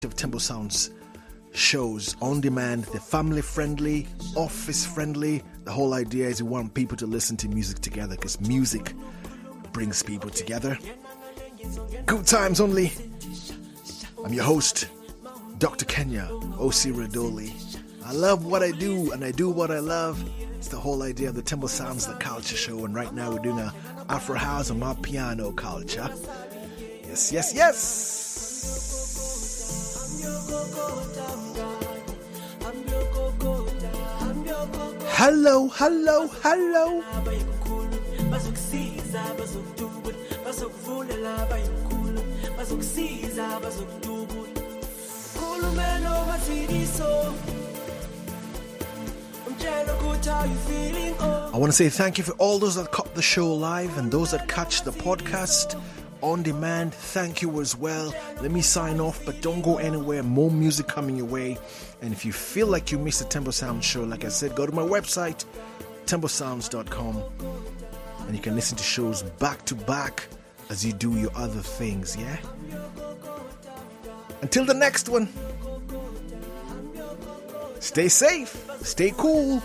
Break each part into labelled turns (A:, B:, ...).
A: of Temple Sounds shows on demand. They're family friendly, office friendly. The whole idea is we want people to listen to music together because music brings people together. Good times only. I'm your host, Dr. Kenya Osiradoli. I love what I do and I do what I love. It's the whole idea of the Temple Sounds, the culture show, and right now we're doing a Afro House and my piano culture. Yes, yes, yes. Hello, hello, hello. I want to say thank you for all those that caught the show live and those that catch the podcast on demand. Thank you as well. Let me sign off, but don't go anywhere. More music coming your way. And if you feel like you missed the Temple Sound show, like I said, go to my website, templesounds.com, and you can listen to shows back to back as you do your other things, yeah? Until the next one, stay safe, stay cool.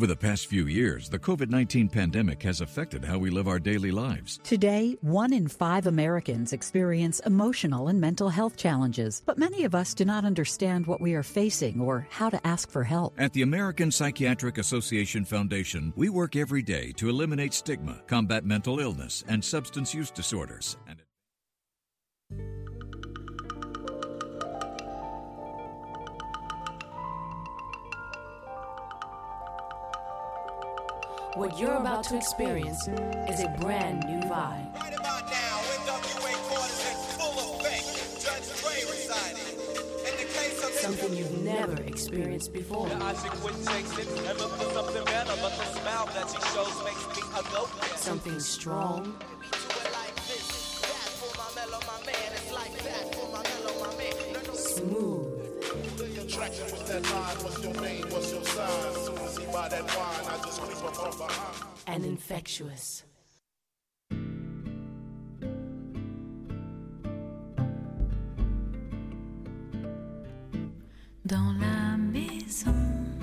B: Over the past few years, the COVID-19 pandemic has affected how we live our daily lives.
C: Today, 1 in 5 Americans experience emotional and mental health challenges, but many of us do not understand what we are facing or how to ask for help.
B: At the American Psychiatric Association Foundation, we work every day to eliminate stigma, combat mental illness, and substance use disorders.
D: What you're about to experience is a brand new vibe.
E: Right about now, NWA quarters in full effect. Judge Dre residing. In the case of
D: Something you've never experienced before. Something strong. Smooth. And infectious.
F: Dans la maison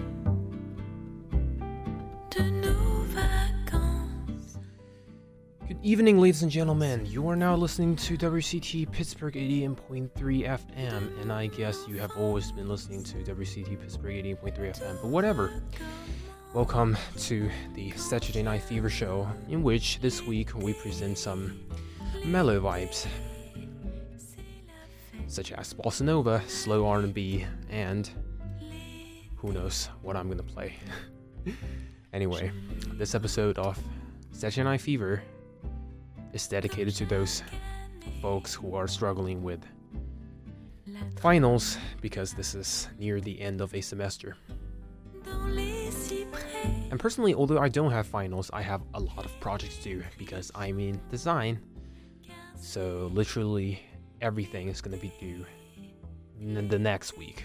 F: de nos vacances.
G: Good evening, ladies and gentlemen. You are now listening to WCT Pittsburgh 88.3 FM, and I guess you have always been listening to WCT Pittsburgh 88.3 FM, but whatever. Welcome to the Saturday Night Fever show, in which this week we present some mellow vibes, such as bossa nova, slow R&B, and who knows what I'm gonna play. Anyway, this episode of Saturday Night Fever is dedicated to those folks who are struggling with finals, because this is near the end of a semester. And personally, although I don't have finals, I have a lot of projects to do because I'm in design. So literally everything is going to be due the next week.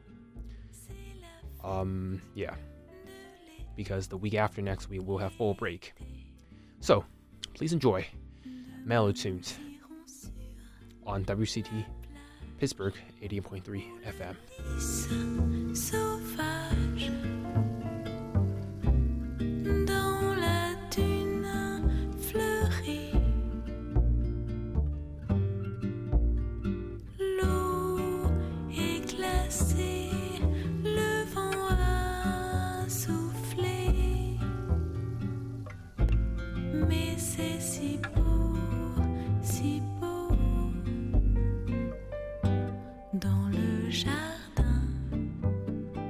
G: Yeah. Because the week after next week we'll have fall break. So, please enjoy Mellow Tunes on WCT Pittsburgh 88.3 FM.
F: Sauvage dans la dune fleurie, l'eau est glacée, le vent a soufflé, mais c'est si beau, si beau dans le jardin.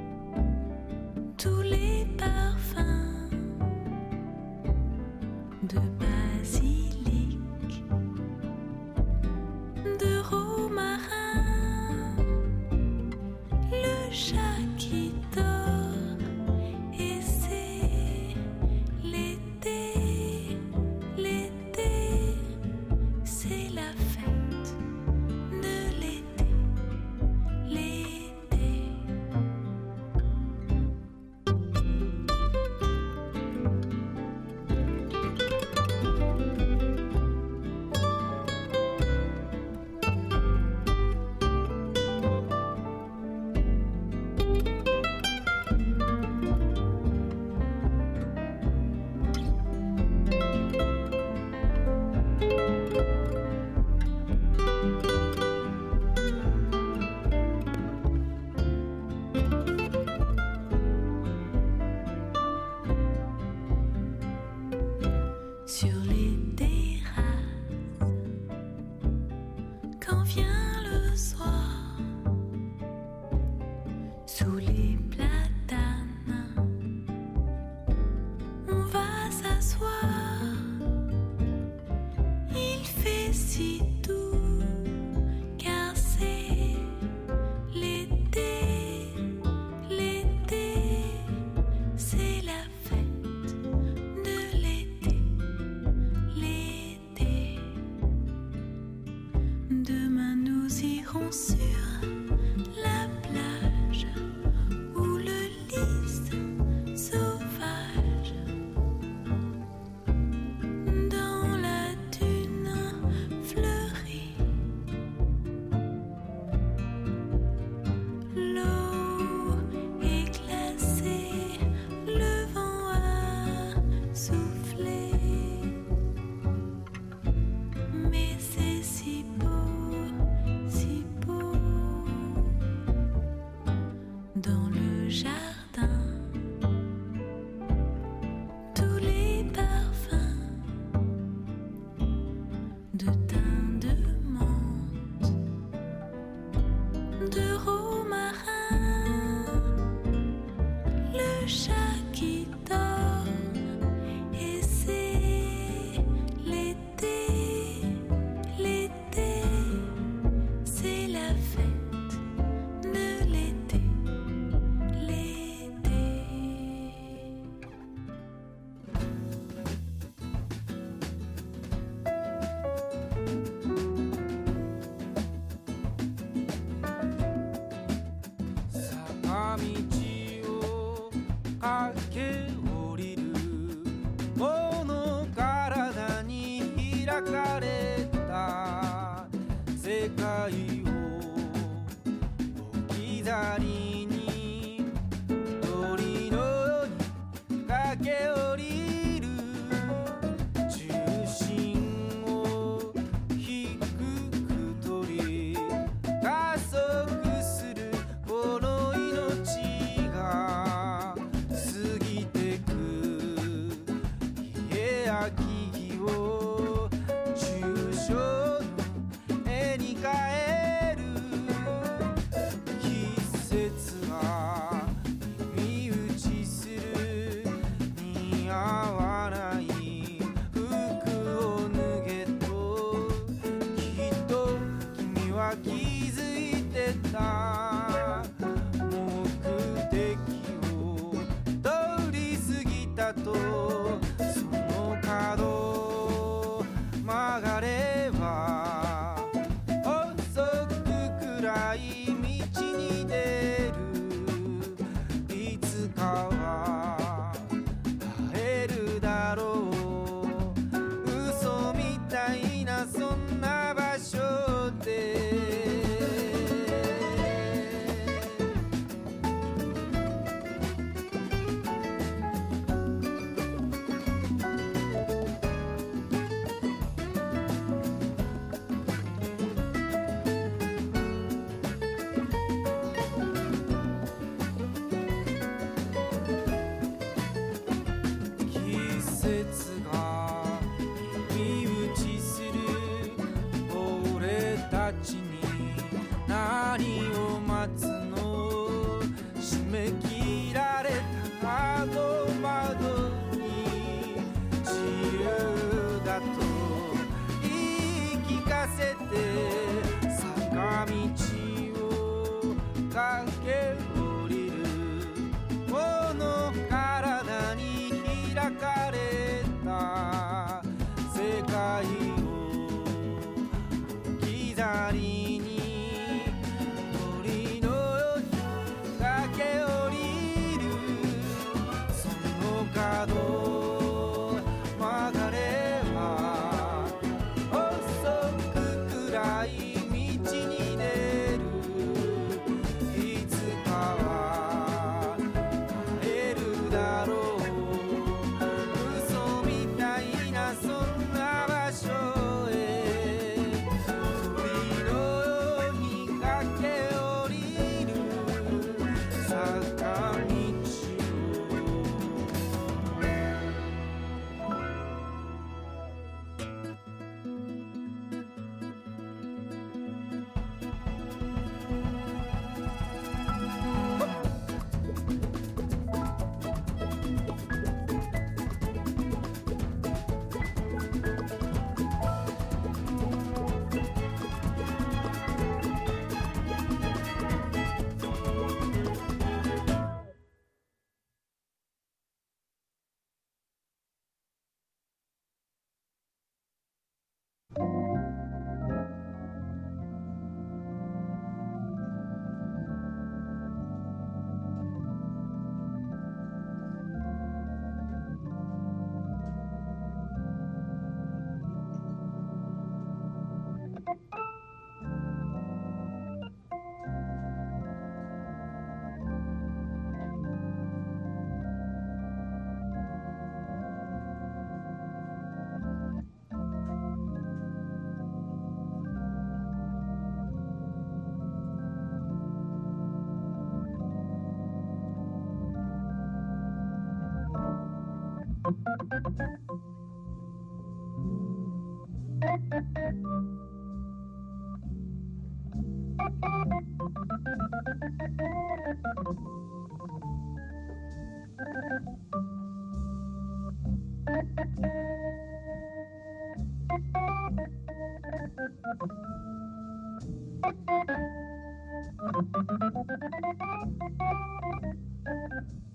F: le chat qui dort. Et c'est l'été, l'été, c'est la fête de l'été, l'été.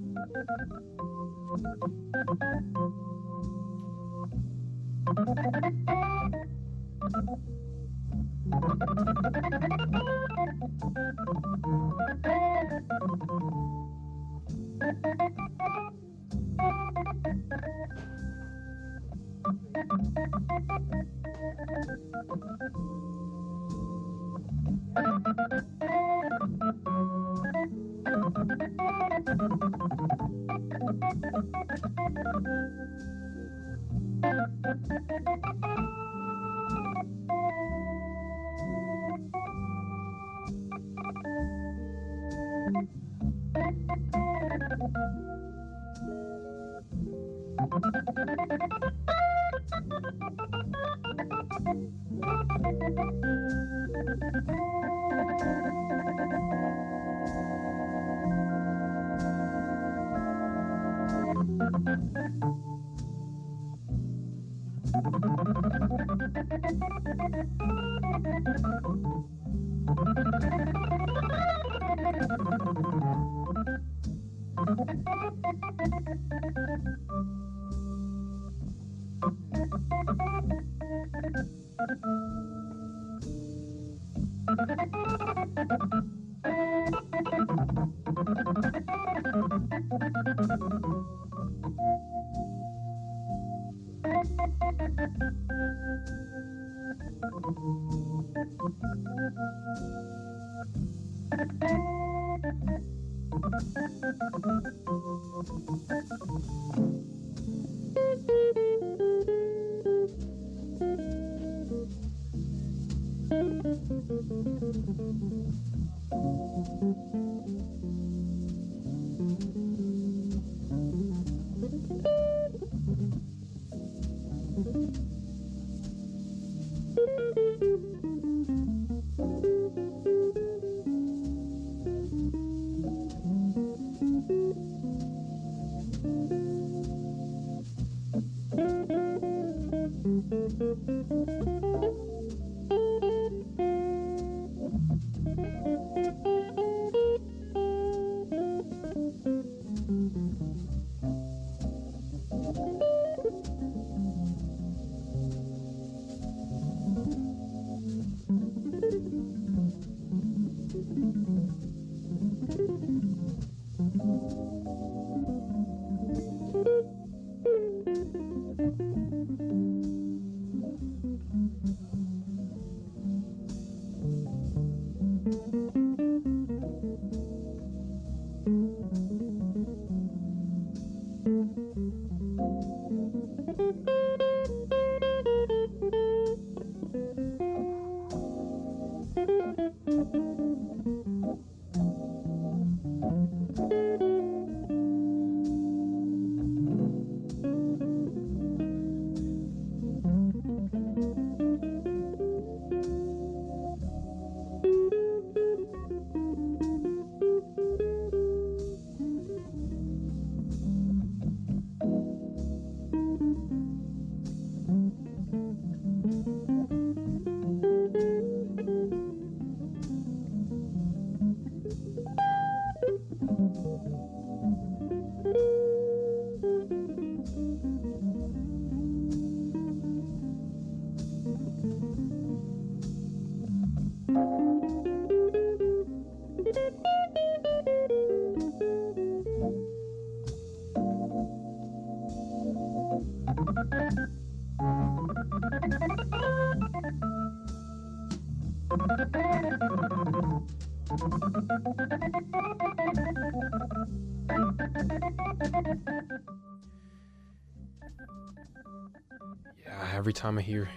G: Yeah, every time I hear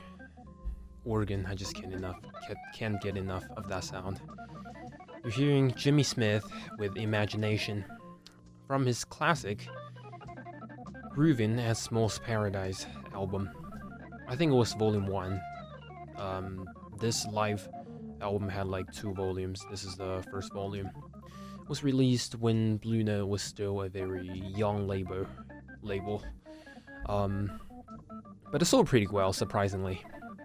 G: organ, I just can't get enough of that sound. You're hearing Jimmy Smith with Imagination from his classic Groovin' at Small's Paradise album. I think it was volume 1. This live album had like 2 volumes. This is the first volume. It was released when Blue Note was still a very young label. But it sold pretty well, surprisingly.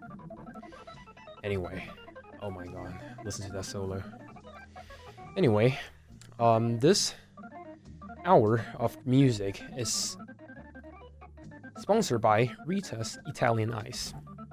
G: Anyway, oh my god, listen to that solo. Anyway, this hour of music is sponsored by Rita's Italian Ice.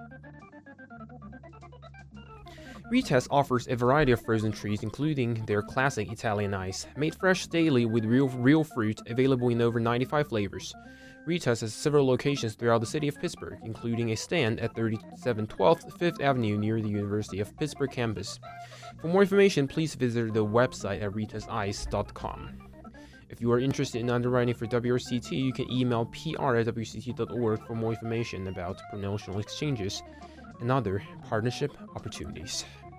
G: Rita's offers a variety of frozen treats, including their classic Italian ice, made fresh daily with real fruit, available in over 95 flavors. Rita's has several locations throughout the city of Pittsburgh, including a stand at 3712 Fifth Avenue near the University of Pittsburgh campus. For more information, please visit the website at ritasice.com. If you are interested in underwriting for WRCT, you can email pr@wct.org for more information about promotional exchanges and other partnership opportunities.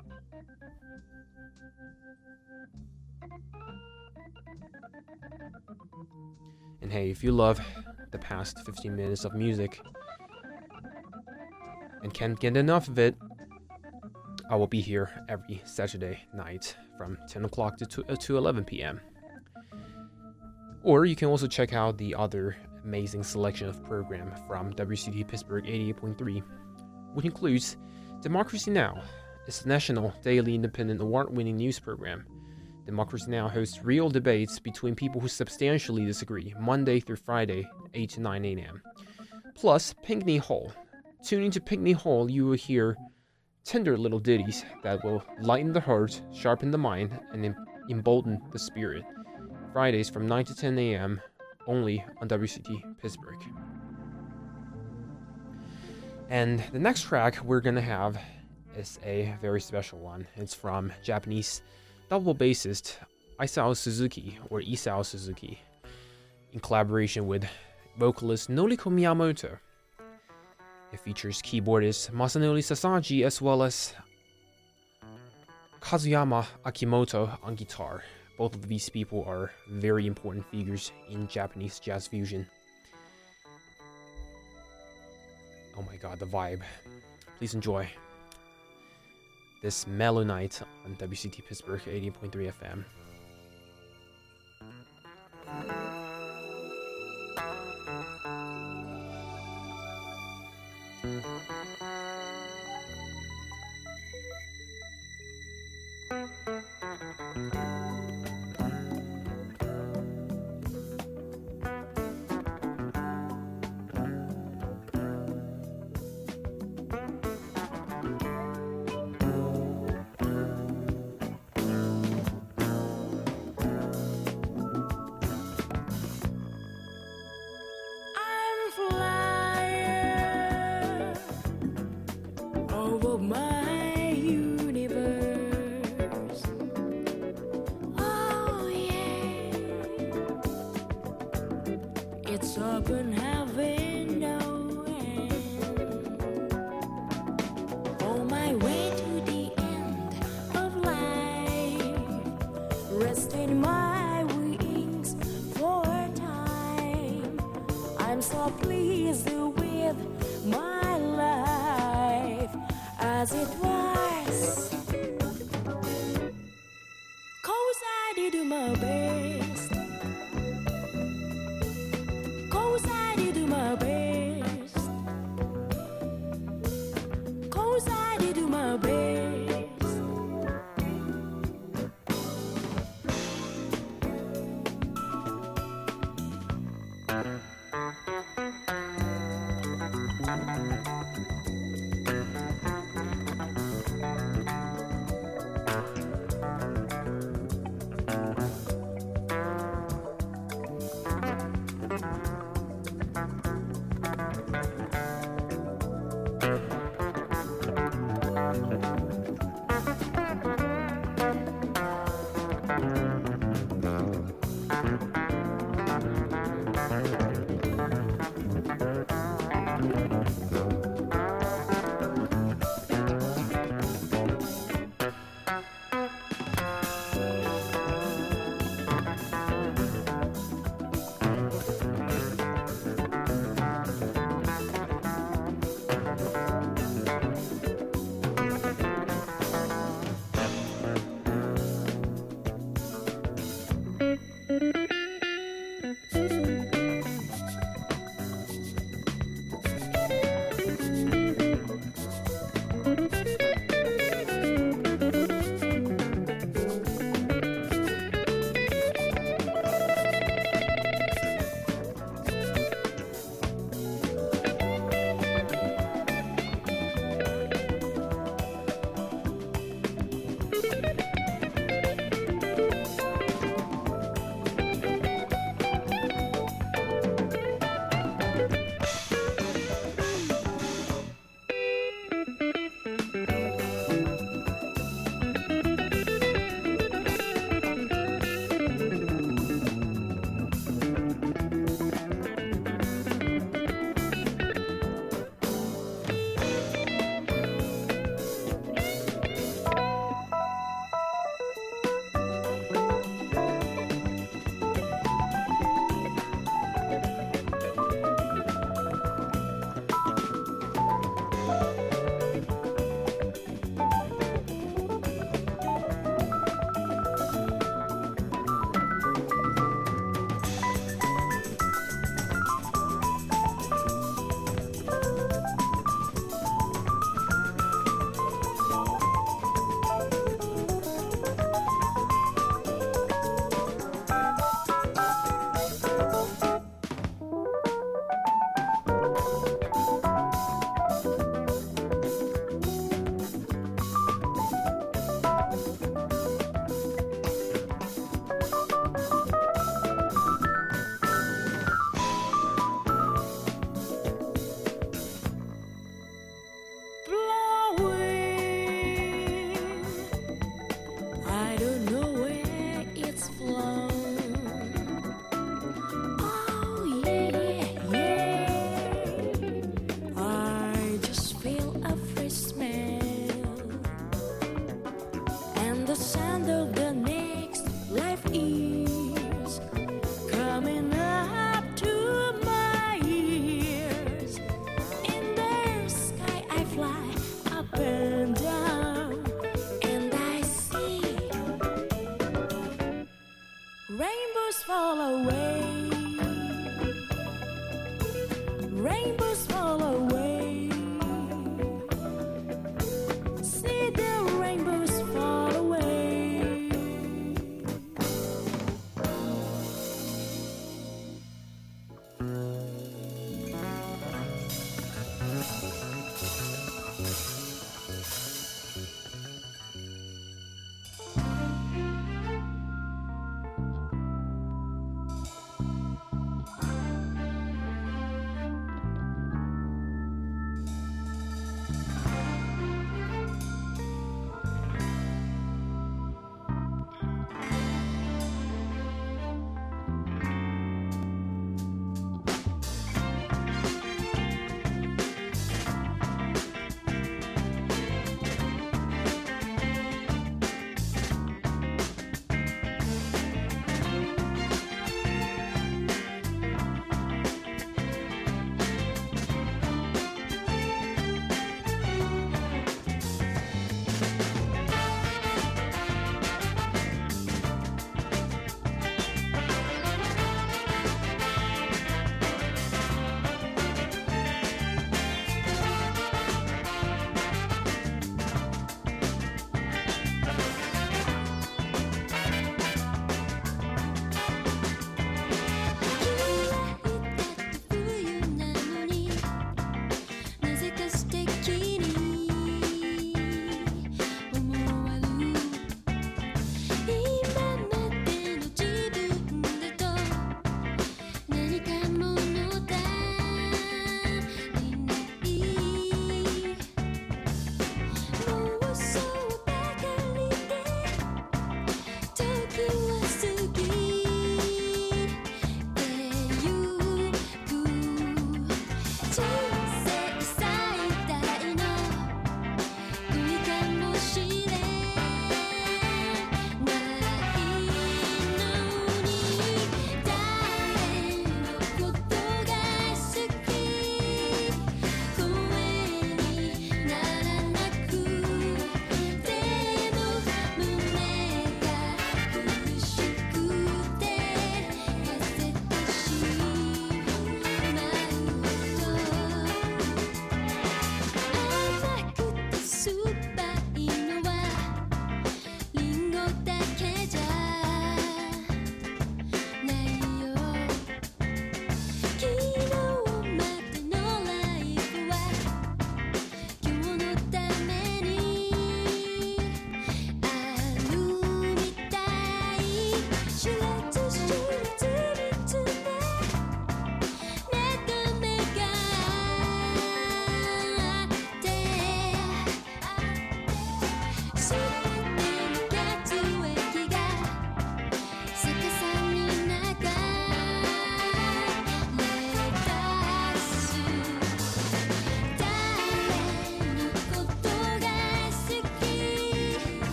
G: And hey, if you love the past 15 minutes of music and can't get enough of it, I will be here every Saturday night from 10 o'clock to 11 p.m. Or you can also check out the other amazing selection of program from WCT Pittsburgh 88.3, which includes Democracy Now!, its national daily independent award-winning news program. Democracy Now! Hosts real debates between people who substantially disagree, Monday through Friday, 8 to 9 a.m. Plus, Pinkney Hall. Tuning to Pinkney Hall, you will hear tender little ditties that will lighten the heart, sharpen the mind, and embolden the spirit. Fridays from 9 to 10 a.m., only on WCT Pittsburgh. And the next track we're gonna have is a very special one. It's from Japanese double bassist Isao Suzuki, or Isao Suzuki, in collaboration with vocalist Noriko Miyamoto. It features keyboardist Masanori Sasagi as well as Kazuyama Akimoto on guitar. Both of these people are very important figures in Japanese jazz fusion. Oh my god, the vibe. Please enjoy this mellow night on WCT Pittsburgh 80.3 FM.
F: Over my universe. Oh yeah, it's open heaven no end. On my way to the end of life, resting my wings for a time. I'm so pleased with my life as it was, 'cause I did my best, 'cause I did my best, 'cause I did my best.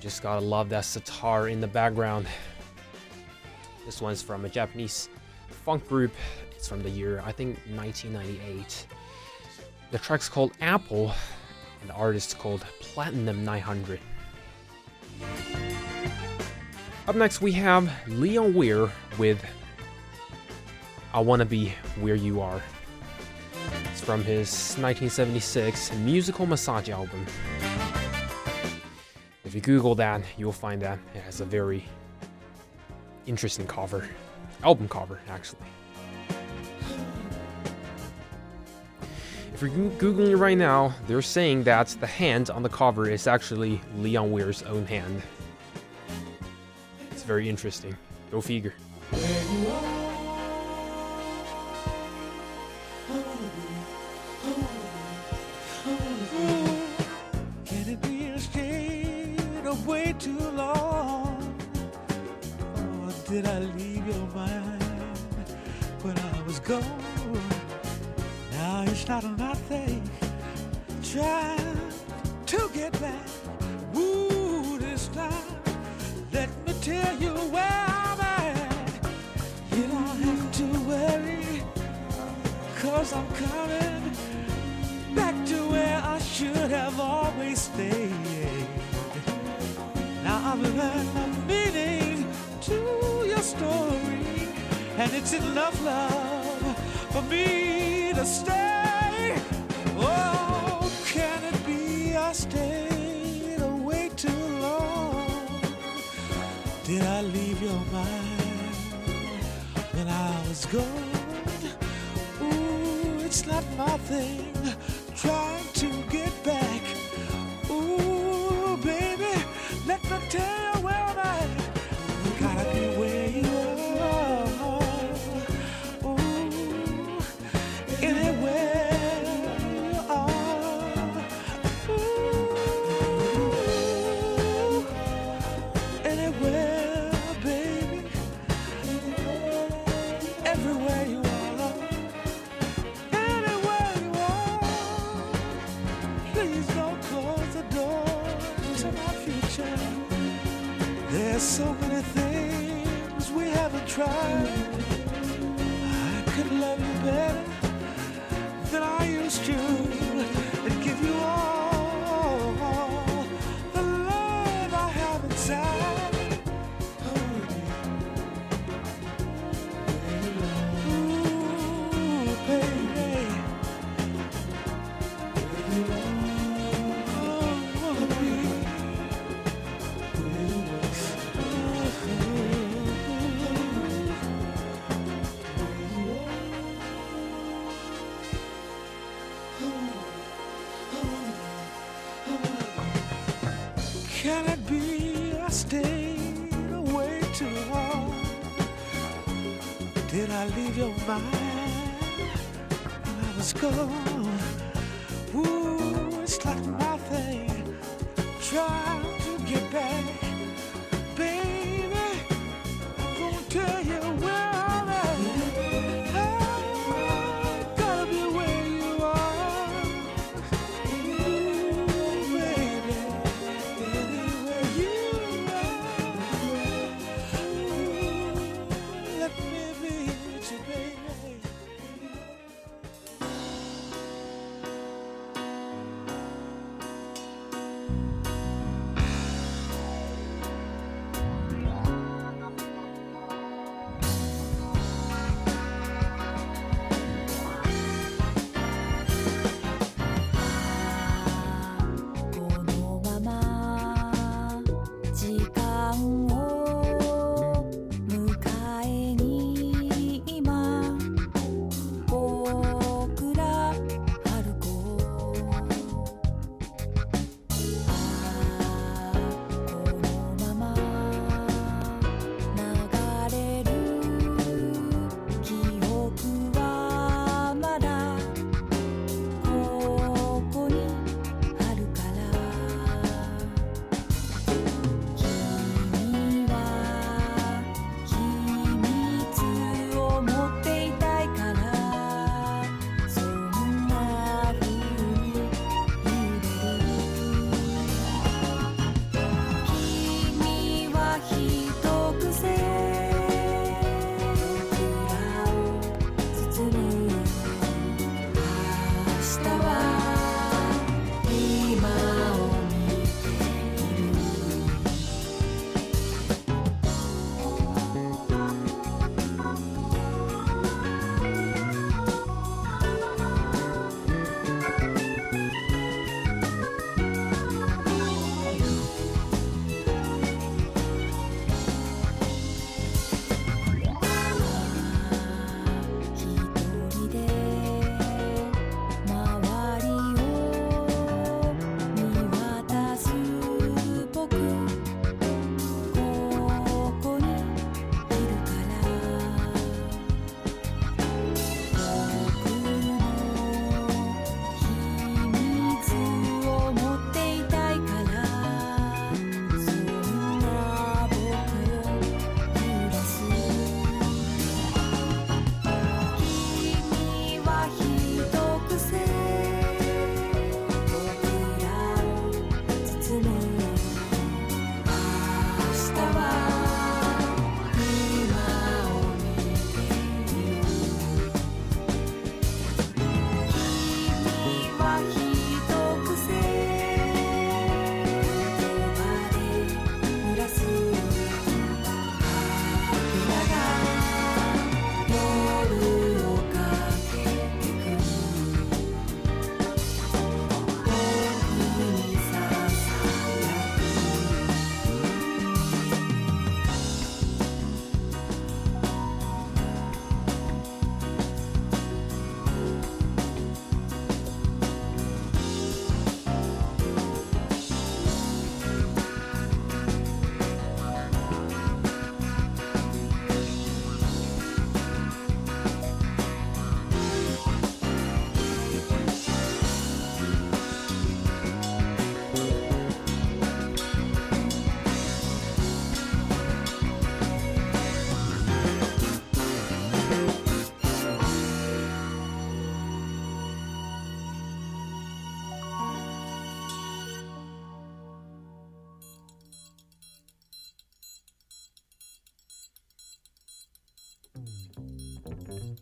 G: just gotta love that sitar in the background. This one's from a Japanese funk group. It's from the year, I think, 1998. The track's called Apple, and the artist's called Platinum 900. Up next, we have Leon Weir with I Wanna Be Where You Are. It's from his 1976 Musical Massage album. If you Google that, you'll find that it has a very interesting cover. Album cover, actually. If you're Googling it right now, they're saying that the hand on the cover is actually Leon Weir's own hand. It's very interesting. Go figure.
H: Can it be a shade of way too long? Or did I leave your mind when I was gone? Now it's not nothing. Trying to get back. Ooh, this time, let me tell you where I'm at. You don't have to worry, 'cause I'm coming back to where I should have always stayed. Now I've learned the meaning to your story, and it's enough love for me to stay. Oh, can it be I stayed away too long? Did I leave your mind when I was gone? Ooh, it's not my thing, trying to get back. Ooh, baby, let me tell you where I'm at. You gotta be where you are. Ooh, anywhere you are. Ooh, anywhere, baby. Everywhere you are. There's so many things we haven't tried. I could love you better than I used to, and give you all the love I have inside. Ooh, baby. Can it be I stayed away too long? Did I leave your mind when I was gone? Ooh, it's like my thing, trying to get back. Baby, I'm gonna tell you where I'm at. I gotta be where you are. Ooh, baby.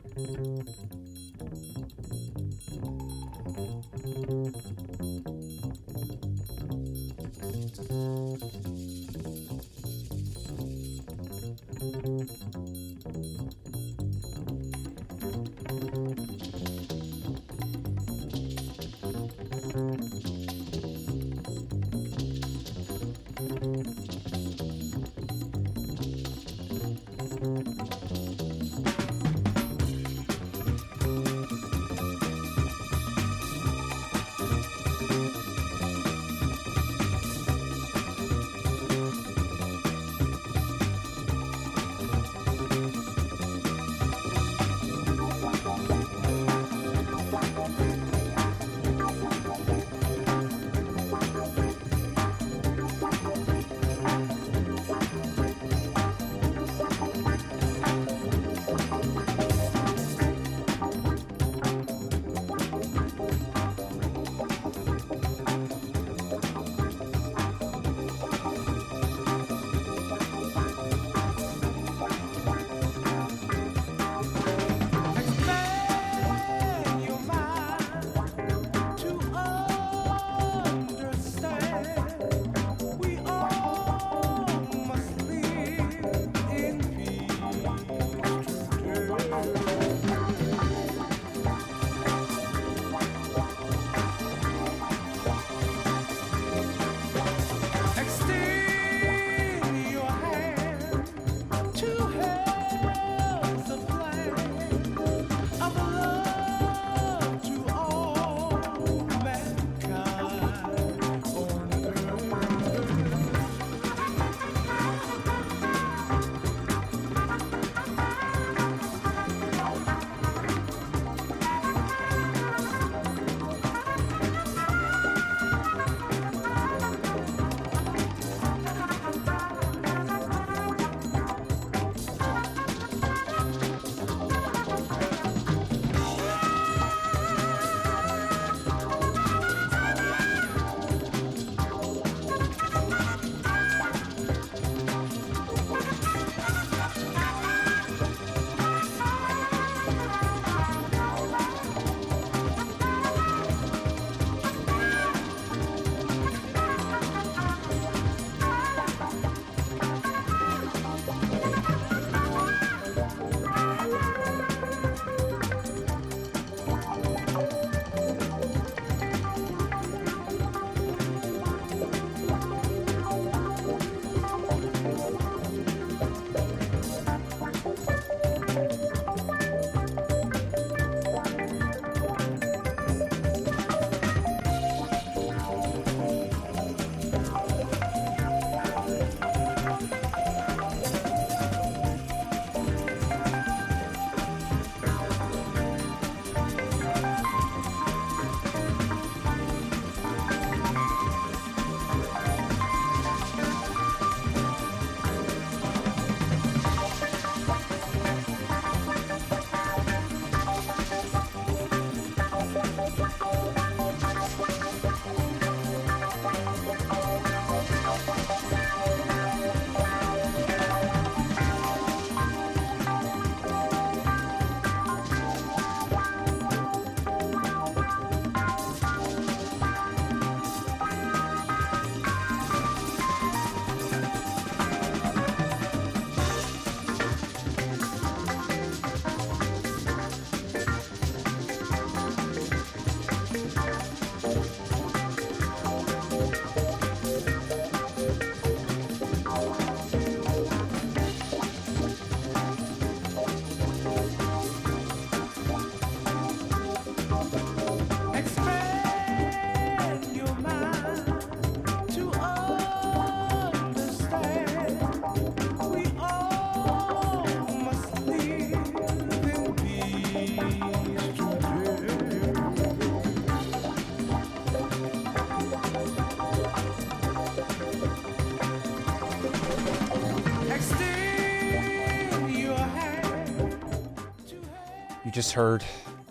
G: You just heard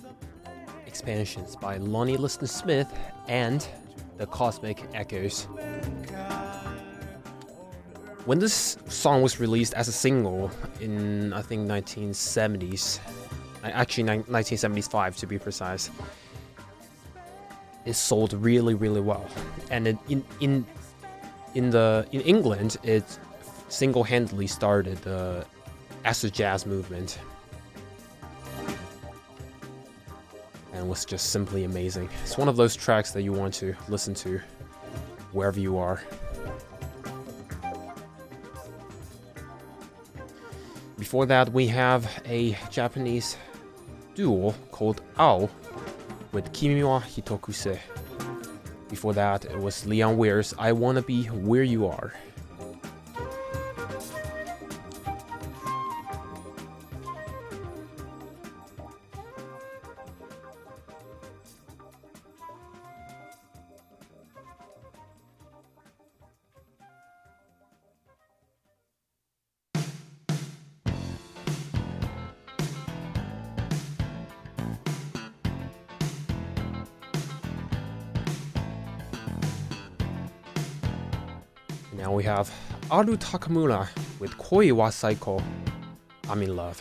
G: Expansions by Lonnie Liston Smith and the Cosmic Echoes. When this song was released as a single in, I think, 1970s, actually 1975 to be precise, it sold really, really well. And in England, it single-handedly started the acid jazz movement, and was just simply amazing. It's one of those tracks that you want to listen to wherever you are. Before that, we have a Japanese duo called Ao with Kimi wa Hitokuse. Before that, it was Leon Weir's I Wanna Be Where You Are. Now we have Aru Takamura with Koi wa Saiko, I'm in Love.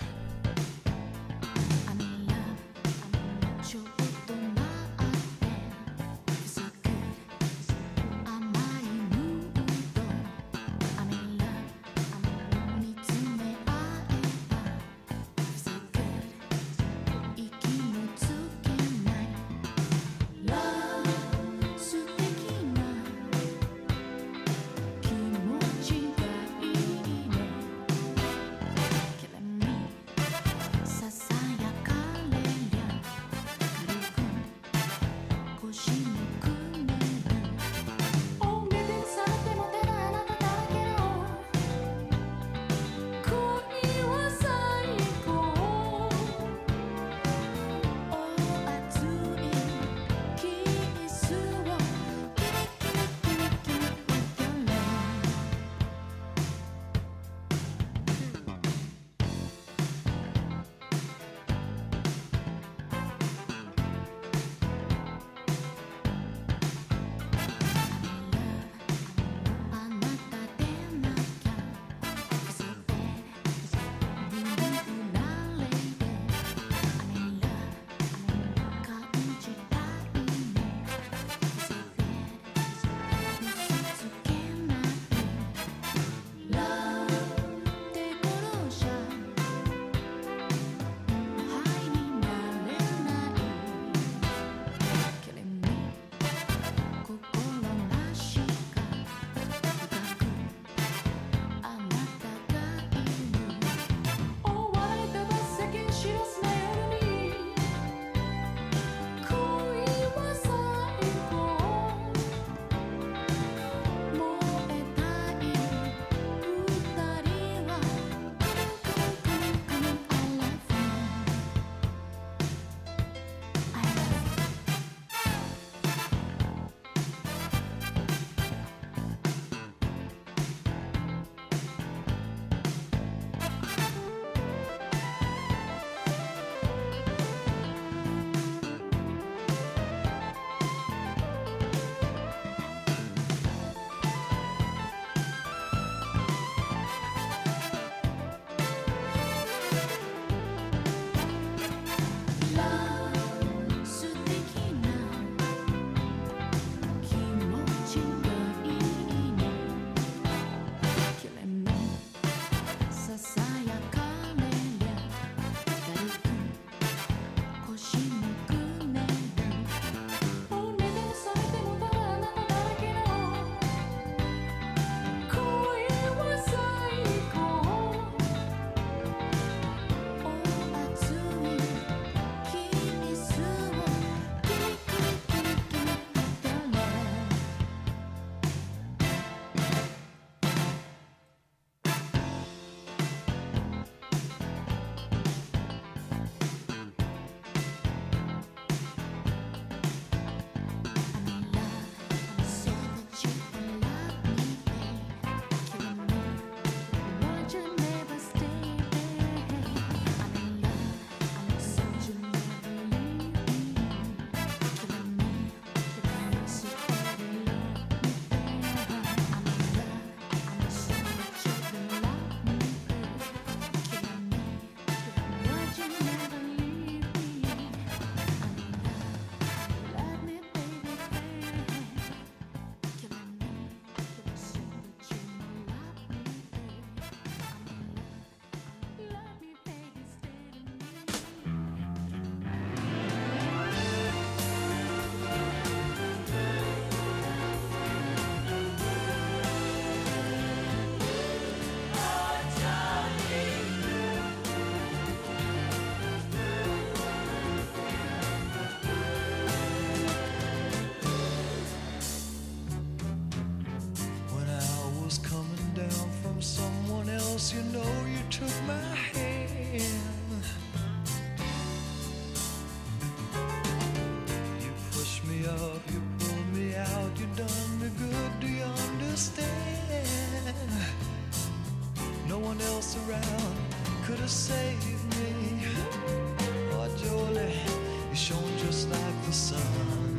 H: else around could have saved me. Oh, Jolie, you shone just like the sun.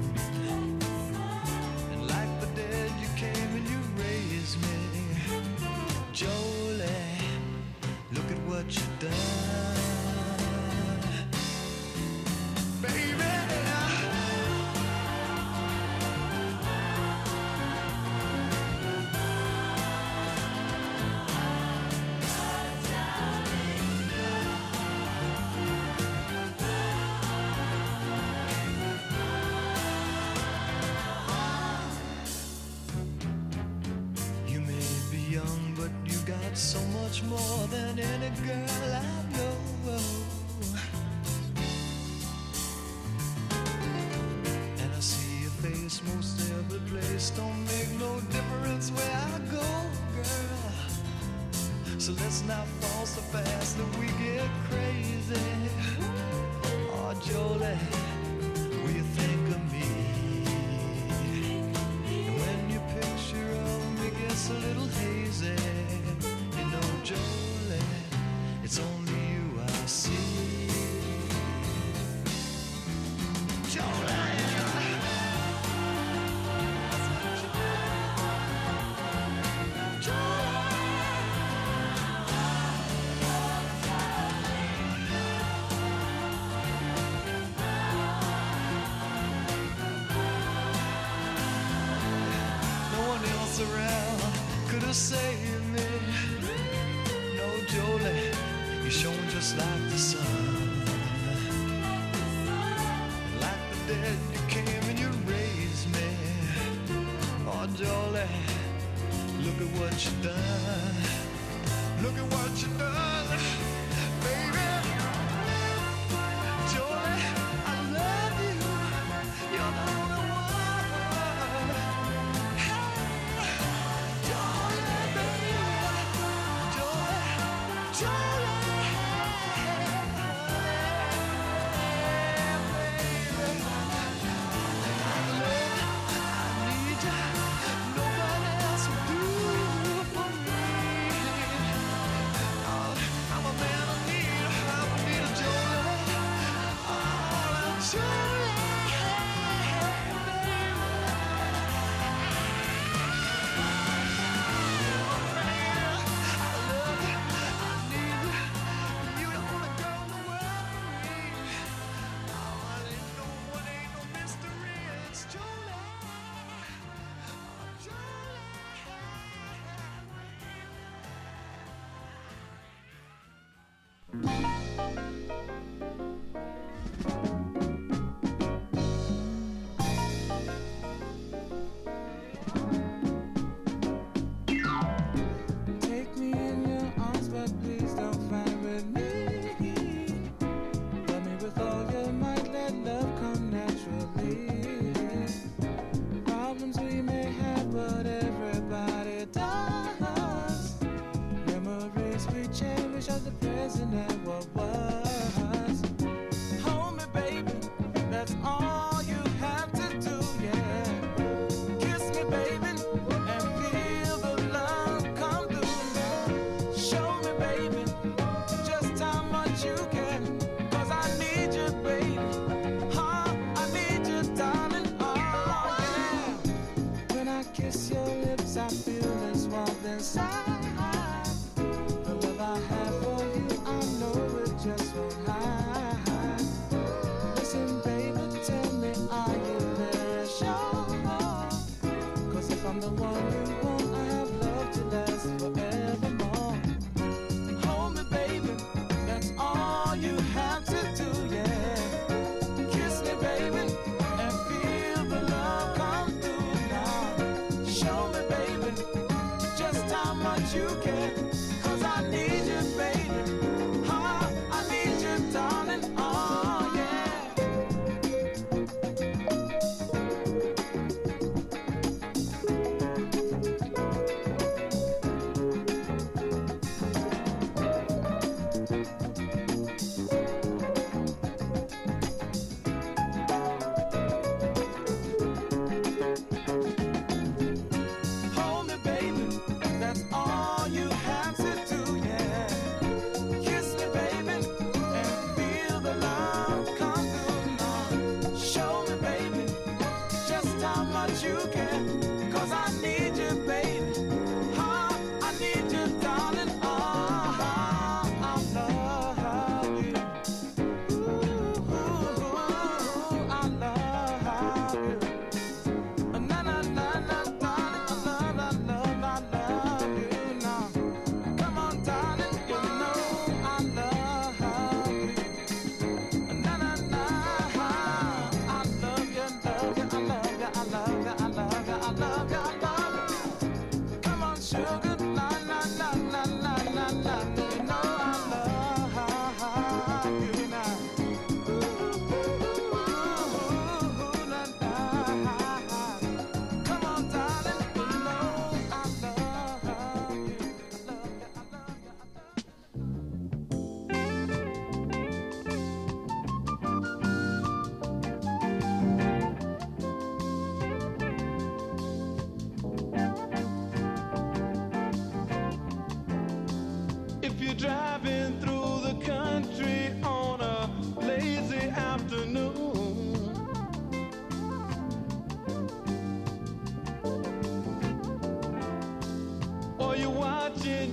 H: And like the dead, you came and you raised me. Jolie, look at what you've done. Baby, you may be young, but you got so much more than any girl I know. And I see your face most every place. Don't make no difference where I go, girl. So let's not fall so fast that we get crazy. Oh, Jolie, will you think of me? And when your picture of me gets a little hazy, you know, Jolie, it's only you I see. Jolie. Around could have saved me. No, Jolie, you shone just like the sun. And like the dead, you came and you raised me. Oh, Jolie, look at what you done. Look at what you done, baby. Jolie, I love you. You're the only one.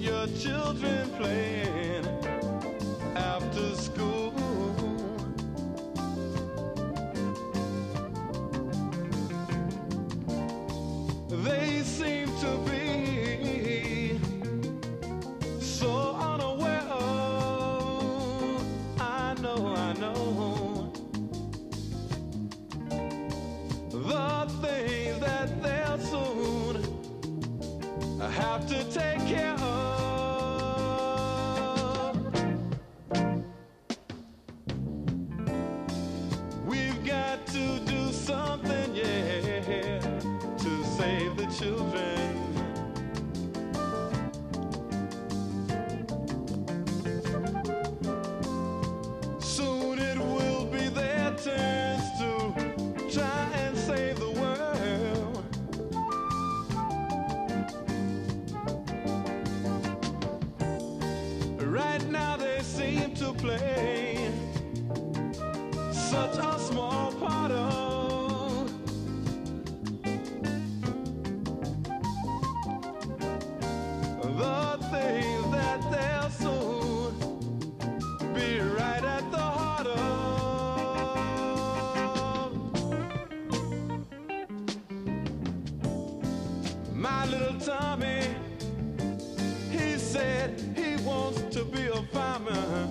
H: your children playing after school. They seem to be so unaware of, I know the things that they'll soon have to take care of. We've got to do something, yeah, to save the children. Soon it will be their turns to try and save the world. Right now they seem to play such a small part of the things that they'll soon be right at the heart of. My little Tommy, he said he wants to be a fireman.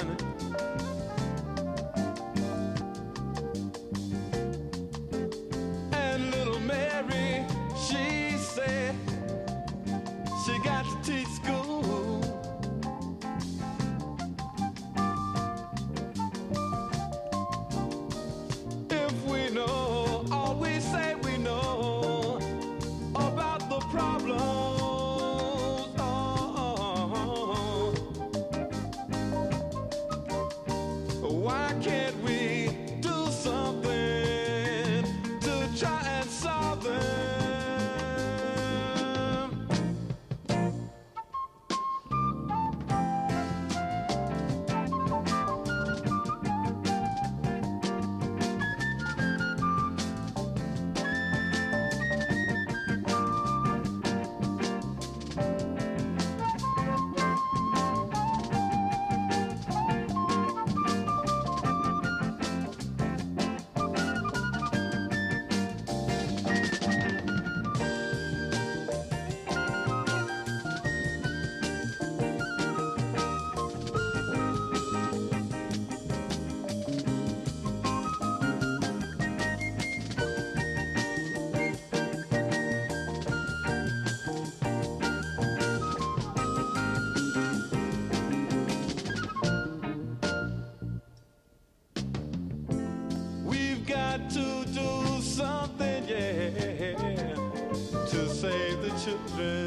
H: And little Mary, she said she got to teach school. If we know all we say we know about the problems, why can't we do something to try and solve them? We've got to do something, yeah, to save the children.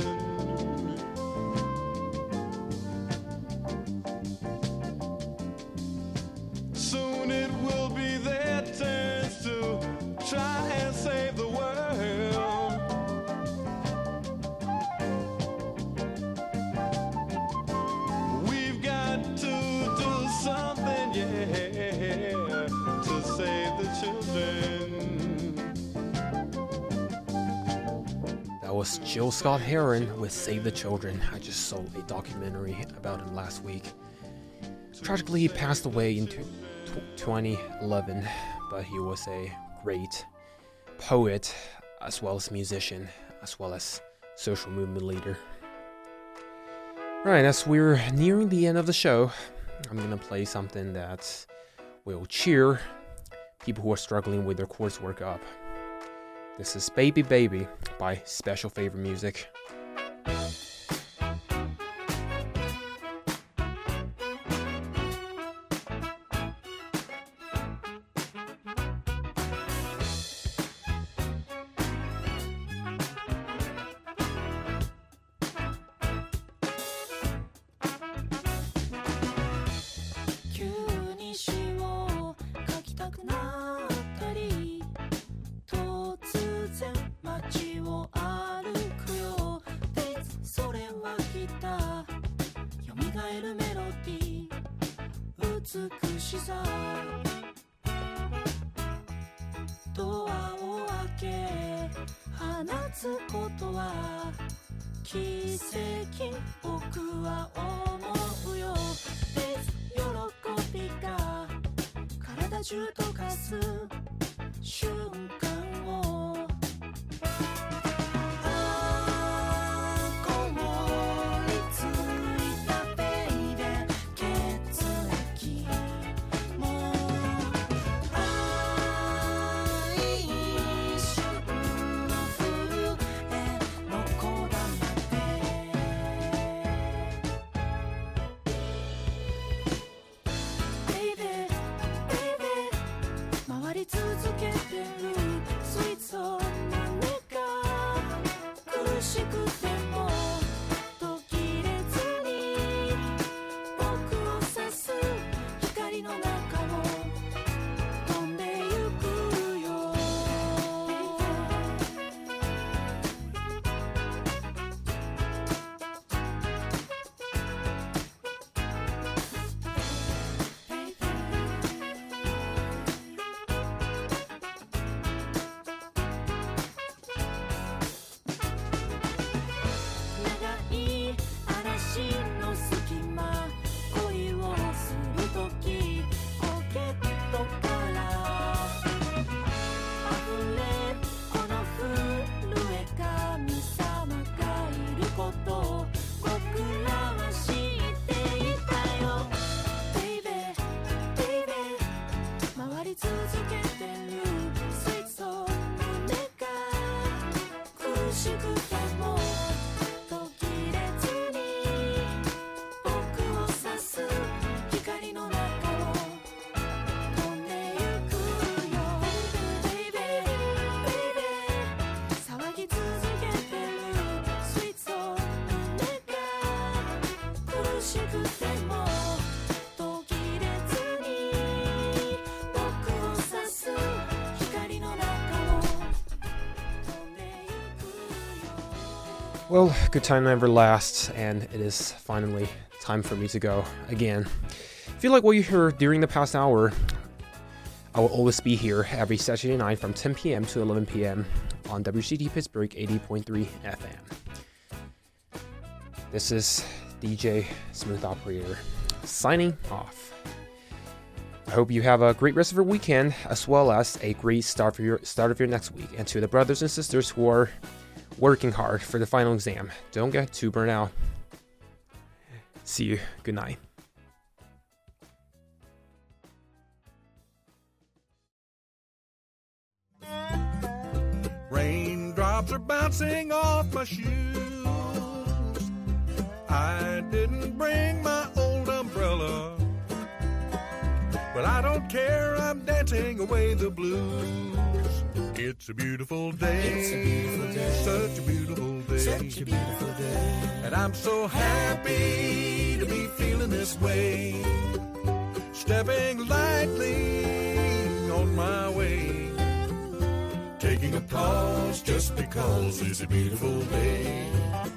H: Soon it will be their turns to try and save the world. We've got to do something, yeah, to save the children.
G: That was Jill Scott Heron with Save the Children. I just saw a documentary about him last week. Tragically, he passed away in 2011, but he was a great poet, as well as musician, as well as social movement leader. Right, as we're nearing the end of the show, I'm gonna play something that will cheer people who are struggling with their coursework up. This is Baby Baby by Special Favor Music.
F: 奇跡僕は思うよ喜びが体中溶かす瞬間を凍りついたベイベー血液も一瞬の震えのこだまでベイベー回り続けてるスイーツを胸が苦しくても途切れずに僕を指す光の中を飛んでゆくよ長い嵐の隙間恋をするときポケットから溢れこの震え神様がいること僕らは知っていたよベイベーベイベー回り続けてるスイーツを胸が苦しくても途切れずに僕を指す光の中を飛んでゆくよベイベーベイベー騒ぎ続けてるスイーツを胸が苦しくても途切れずに僕を指す光の中を飛んでゆくよ
G: Well, good time never lasts, and it is finally time for me to go again. If you like what you heard during the past hour, I will always be here every Saturday night from 10 p.m. to 11 p.m. on WCT Pittsburgh 80.3 FM. This is DJ Smooth Operator signing off. I hope you have a great rest of your weekend, as well as a great start of your next week. And to the brothers and sisters who are working hard for the final exam, don't get too burnt out. See you. Good night.
H: Raindrops are bouncing off my shoes. I didn't bring my old umbrella, but I don't care, I'm dancing away the blues. It's a beautiful day, such a beautiful day, and I'm so happy to be feeling this way, stepping lightly on my way, taking a pause just because it's a beautiful day.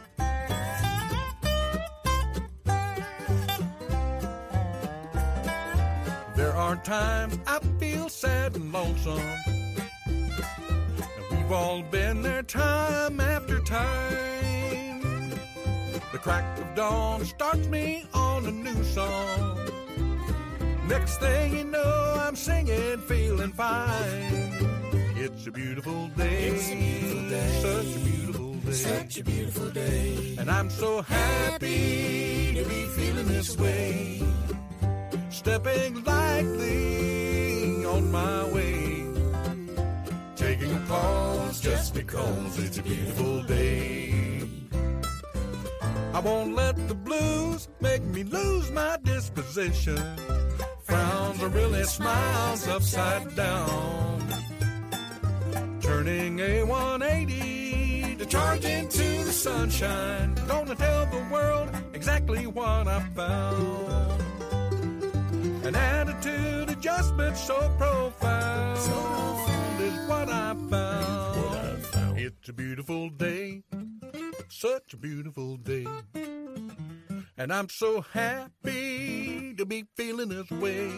H: There are times I feel sad and lonesome, and we've all been there time after time. The crack of dawn starts me on a new song. Next thing you know, I'm singing, feeling fine. It's a beautiful day, such a beautiful day, such a beautiful day, and I'm so happy to be feeling this way, stepping lightly on my way, taking a pause just because it's a beautiful day. I won't let the blues make me lose my disposition. Frowns are really smiles upside down, turning a 180 to charge into the sunshine. Gonna tell the world exactly what I found. An attitude adjustment so profound, is what I found. It's a beautiful day, such a beautiful day, and I'm so happy to be feeling this way,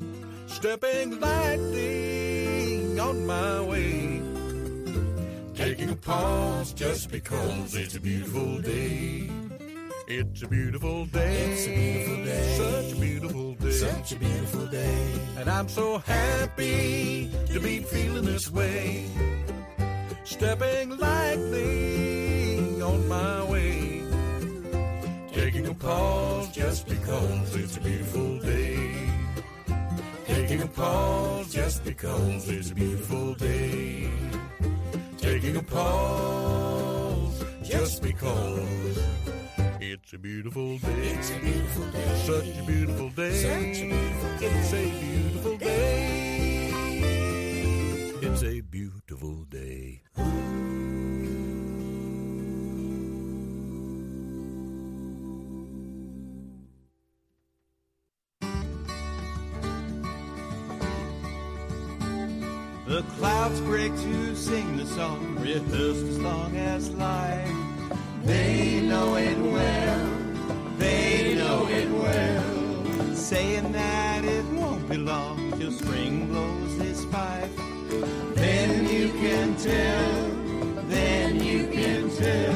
H: stepping lightly on my way, taking
I: taking a pause just because it's a beautiful day. It's a beautiful day. It's a beautiful day. Such a beautiful day. Such a beautiful day. And I'm so happy to be feeling this way. Stepping lightly on my way. Taking a pause just because it's a beautiful day. Taking a pause just because it's a beautiful day. Taking a pause just because it's a beautiful day. It's a beautiful day. Such a beautiful day. Such a beautiful day. It's a beautiful day. It's a beautiful day.
H: The clouds break to sing the song, rehearsed as long as life. They know it well, they know it well, saying that it won't be long till spring blows his fife. Then you can tell, then you can tell,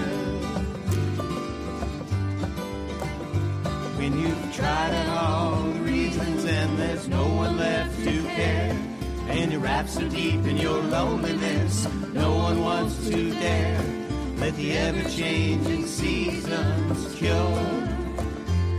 H: when you've tried out all the reasons and there's no one left to care. And your wraps so deep in your loneliness, no one wants to dare. Let the ever-changing seasons cure